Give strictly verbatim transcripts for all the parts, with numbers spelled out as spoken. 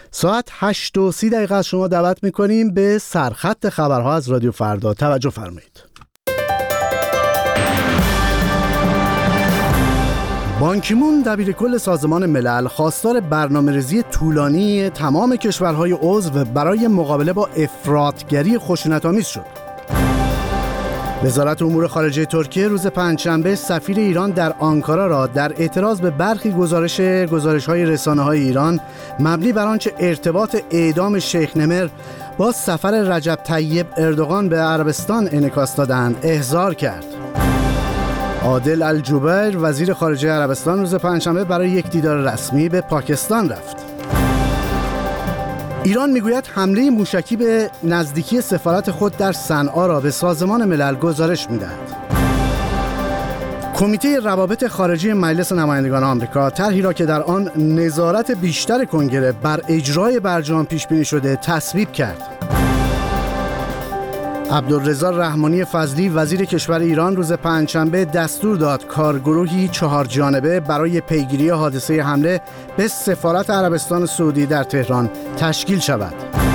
ساعت هشت و سی دقیقه از شما دعوت میکنیم به سرخط خبرها از رادیو فردا. توجه فرمایید. بان کی مون دبیر کل سازمان ملل خواستار برنامه‌ریزی طولانی تمام کشورهای عضو برای مقابله با افراطگری خشونت‌آمیز شد. وزارت امور خارجه ترکیه روز پنجشنبه سفیر ایران در آنکارا را در اعتراض به برخی گزارش گزارش‌های رسانه‌های ایران مبنی بر آنچه ارتباط اعدام شیخ نمر با سفر رجب طیب اردوغان به عربستان انعکاس دادند احضار کرد. عادل الجبیر وزیر خارجه عربستان روز پنجشنبه برای یک دیدار رسمی به پاکستان رفت. ایران میگوید حمله موشکی به نزدیکی سفارت خود در صنعا را به سازمان ملل گزارش می‌دهد. کمیته روابط خارجی مجلس نمایندگان آمریکا طرحی را که در آن نظارت بیشتر کنگره بر اجرای برجام پیش بینی شده تصویب کرد. عبدالرضا رحمانی فضلی وزیر کشور ایران روز پنجشنبه دستور داد کارگروهی چهار جانبه برای پیگیری حادثه حمله به سفارت عربستان سعودی در تهران تشکیل شود.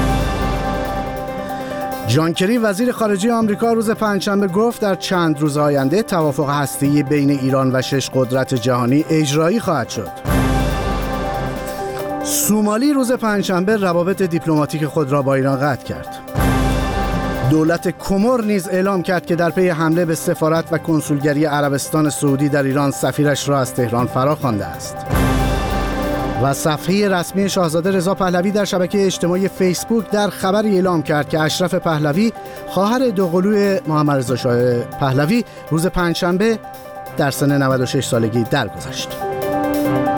جان کری وزیر خارجه آمریکا روز پنجشنبه گفت در چند روز آینده توافق هسته‌ای بین ایران و شش قدرت جهانی اجرایی خواهد شد. سومالی روز پنجشنبه روابط دیپلماتیک خود را با ایران قطع کرد. دولت کمور نیز اعلام کرد که در پی حمله به سفارت و کنسولگری عربستان سعودی در ایران سفیرش را از تهران فراخوانده است. و صفحه رسمی شاهزاده رضا پهلوی در شبکه اجتماعی فیسبوک در خبری اعلام کرد که اشرف پهلوی خواهر دوقلوی محمد رضا شاه پهلوی روز پنجشنبه در سن نود و شش سالگی درگذشت.